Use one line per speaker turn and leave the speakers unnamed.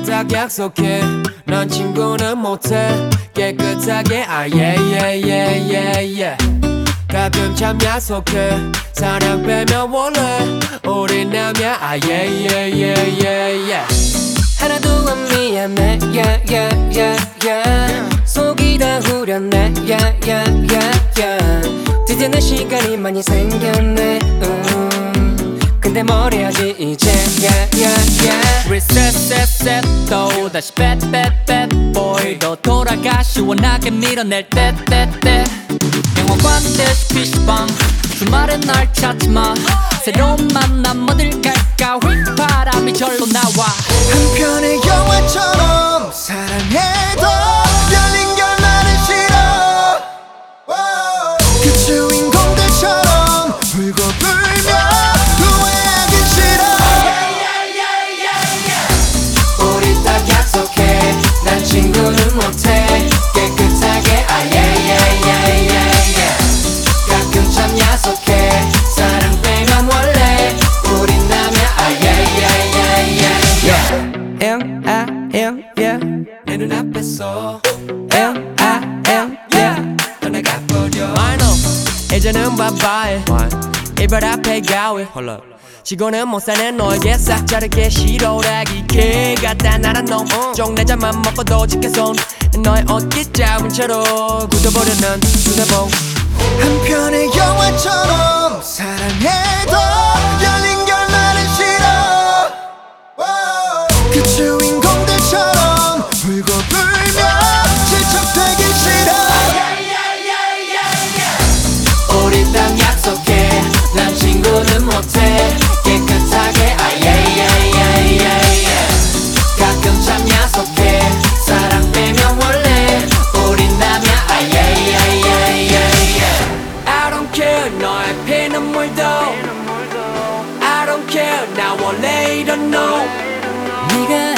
깨끗하게 약속해 난 친구는 못해 깨끗하게 yeah. 가끔 참 약속해 사랑 빼면 원래 우린 남이야 yeah.
하나도 안 미안해 속이 다 후련해 드디어 내 시간이 많이 생겼네 근데 뭘 해야지 이제
Reset 또 다시 bad boy 너 돌아가 시원하게 밀어낼 때 영화관 대시 PC방 주말엔 날 찾지마 새로운 만남 어딜 갈까 휘바람이 절로 나와
한편의 영화처럼 사랑해도 열린 결말은 싫어 그 주인공들처럼 울고 불며 후회하기 싫어
우리 딱 약속해 난 친구는 못해 깨끗하게 yeah. 가끔 참 약속해 사랑 빼면 원래 우린 남이야 yeah. 내 눈앞에서 떠나가버려 I know 이제는 bye 이별 앞에 가위 지고는 못 사는 너에게 싹 자르게 싫어라기 개 같다 나란 놈 쪽내자만 먹고도 지켜손 너의 옷깃 잡은 채로 굳어버리는 휴대폰
한편의 영화처럼 사랑해도 열린 결말은 싫어 그 주인공들처럼 울고 불며 질척대기 싫어
우리 딱 약속해 난 친구는 못해 깨끗하게 yeah. 가끔 참 약속해 사랑 빼면 원래 우린 남이야 yeah. I don't care 너의 피눈물도 I don't care 나 원래 이런 너
네가